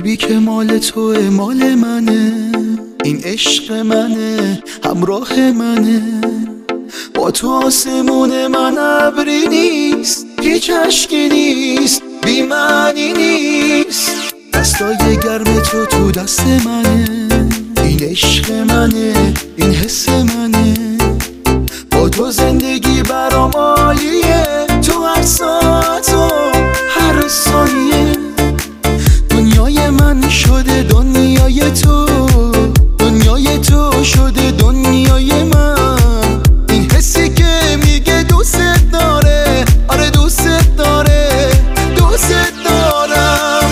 قلبی که مال توه مال منه، این عشق منه همراه منه. با تو آسمون من ابری نیست، هیچ اشکی نیست، بی معنی نیست. دستای گرم تو دست منه، این عشق منه، این حس منه. با تو زندگی برام عالیه، تو هر ساعت و هر ثانیه. دنیای من شده دنیای تو، دنیای تو شده دنیای من. این حسی که میگه دوست داره، آره دوست داره، دوست دارم.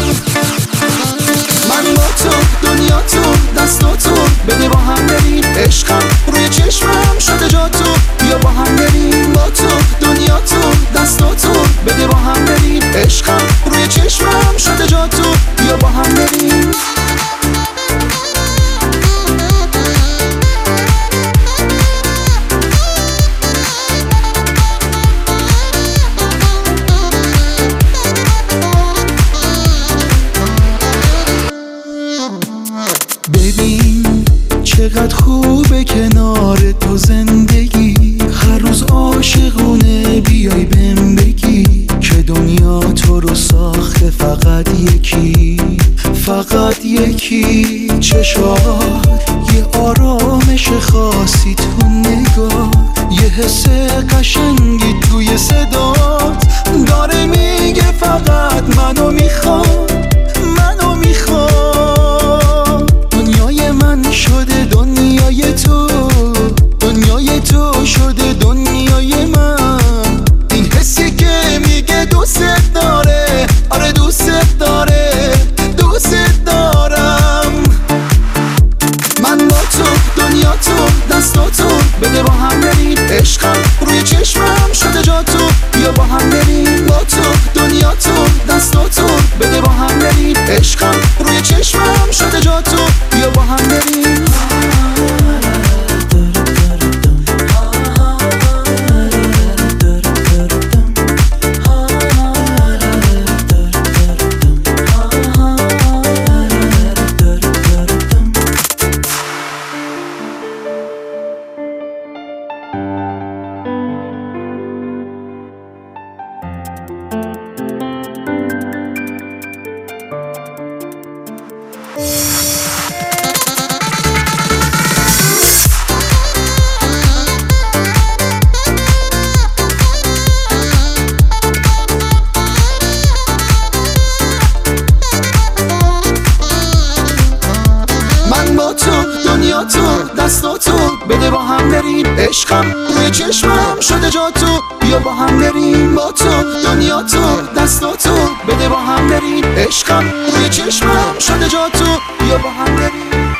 من با تو دنیا تو دستا تو، بده با هم بریم. عشقم روی چشمم شده جا تو، بیا با هم بریم. با تو دنیا تو دستا تو، بده با هم بریم. عشقم روی چشمم شده جا تو، بیا با هم بریم. ببین چقدر خوبه کنار تو زندگی، هر روز عاشقونه بیای بهم بگی که دنیا تو رو ساخته فقط یکی، فقط یکی. چشات یه آرامش خاصی تو نگاه، یه حس قشنگی توی صدات داره میگه فقط منو میخواد، منو میخواد. دنیای من شده دنیای تو، دنیای تو شده دنیای من. این حسی که میگه دوست داره، آره دوست داره، دوست دارم. من با تو دنیا تو دستا تو، بده با هم بریم. عشقم روی چشمم شده جا تو، بیا با هم بریم. با تو دنیا تو دستا تو، بده با هم بریم. عشقم روی چشمم شده جا تو، بیا با هم بریم. دنیا تو دستا تو، بده با هم بریم. عشقم روی چشمم شده جا تو، بیا با هم بریم. با تو دنیا تو دستا تو، بده با هم بریم. عشقم روی چشمم شده جا تو، بیا با هم بریم.